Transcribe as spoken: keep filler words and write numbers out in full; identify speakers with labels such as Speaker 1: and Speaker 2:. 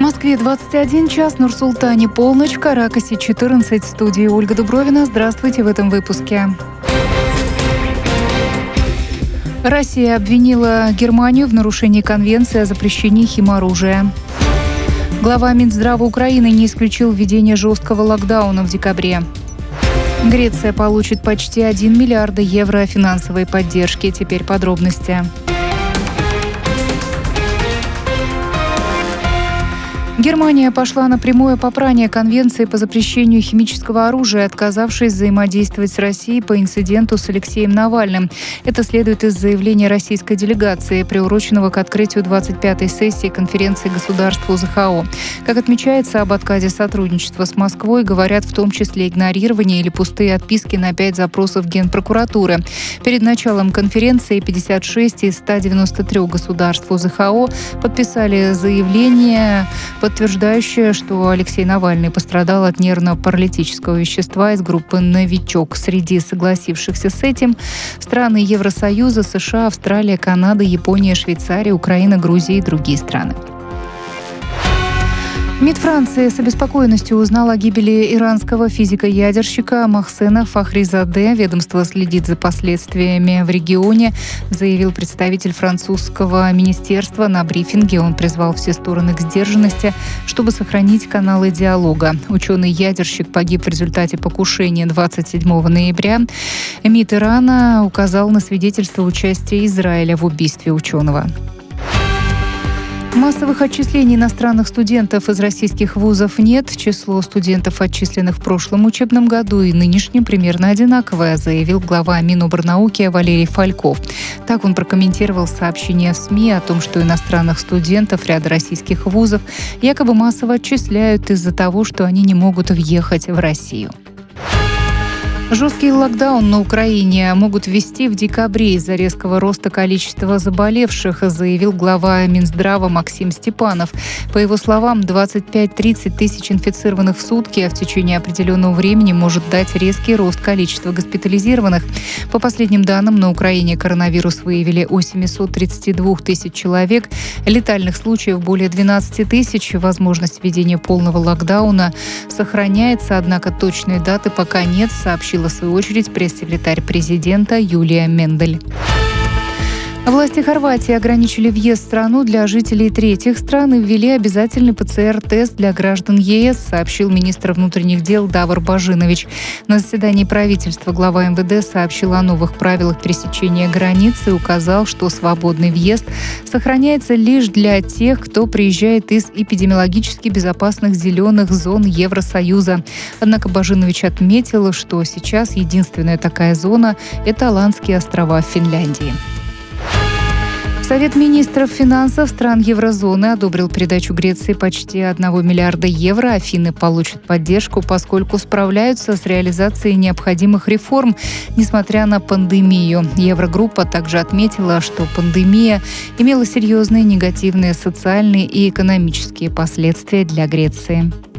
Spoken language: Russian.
Speaker 1: Москве двадцать один час, Нур-Султане полночь, Каракасе четырнадцать. В студии Ольга Дубровина. Здравствуйте в этом выпуске. Россия обвинила Германию в нарушении Конвенции о запрещении химоружия. Глава Минздрава Украины не исключил введение жесткого локдауна в декабре. Греция получит почти один миллиард евро финансовой поддержки. Теперь подробности. Германия пошла на прямое попрание Конвенции по запрещению химического оружия, отказавшись взаимодействовать с Россией по инциденту с Алексеем Навальным. Это следует из заявления российской делегации, приуроченного к открытию двадцать пятой сессии конференции государств о зэ ха о. Как отмечается, об отказе сотрудничества с Москвой говорят в том числе игнорирование или пустые отписки на пять запросов Генпрокуратуры. Перед началом конференции пятьдесят шесть из ста девяноста трёх государств о зэ ха о подписали заявление, подтверждающее, что Алексей Навальный пострадал от нервно-паралитического вещества из группы «Новичок». Среди согласившихся с этим страны Евросоюза, США, Австралия, Канада, Япония, Швейцария, Украина, Грузия и другие страны. МИД Франции с обеспокоенностью узнал о гибели иранского физика-ядерщика Мохсена Фахризаде. Ведомство следит за последствиями в регионе, заявил представитель французского министерства на брифинге. Он призвал все стороны к сдержанности, чтобы сохранить каналы диалога. Ученый-ядерщик погиб в результате покушения двадцать седьмого ноября. МИД Ирана указал на свидетельство участия Израиля в убийстве ученого. Массовых отчислений иностранных студентов из российских вузов нет. Число студентов, отчисленных в прошлом учебном году и нынешнем, примерно одинаковое, заявил глава Миноборнауки Валерий Фальков. Так он прокомментировал сообщение в СМИ о том, что иностранных студентов ряда российских вузов якобы массово отчисляют из-за того, что они не могут въехать в Россию. Жесткий локдаун на Украине могут ввести в декабре из-за резкого роста количества заболевших, заявил глава Минздрава Максим Степанов. По его словам, двадцать пять-тридцать тысяч инфицированных в сутки, а в течение определенного времени может дать резкий рост количества госпитализированных. По последним данным, на Украине коронавирус выявили у семисот тридцати двух тысяч человек, летальных случаев более двенадцати тысяч. Возможность введения полного локдауна сохраняется, однако точной даты пока нет, сообщила в свою очередь пресс-секретарь президента Юлия Мендель. Власти Хорватии ограничили въезд в страну для жителей третьих стран и ввели обязательный пэ цэ эр-тест для граждан е эс, сообщил министр внутренних дел Давор Божинович. На заседании правительства глава эм вэ дэ сообщил о новых правилах пересечения границы и указал, что свободный въезд сохраняется лишь для тех, кто приезжает из эпидемиологически безопасных зеленых зон Евросоюза. Однако Божинович отметил, что сейчас единственная такая зона – это Аландские острова в Финляндии. Совет министров финансов стран еврозоны одобрил передачу Греции почти одного миллиарда евро. Афины получат поддержку, поскольку справляются с реализацией необходимых реформ, несмотря на пандемию. Еврогруппа также отметила, что пандемия имела серьезные негативные социальные и экономические последствия для Греции.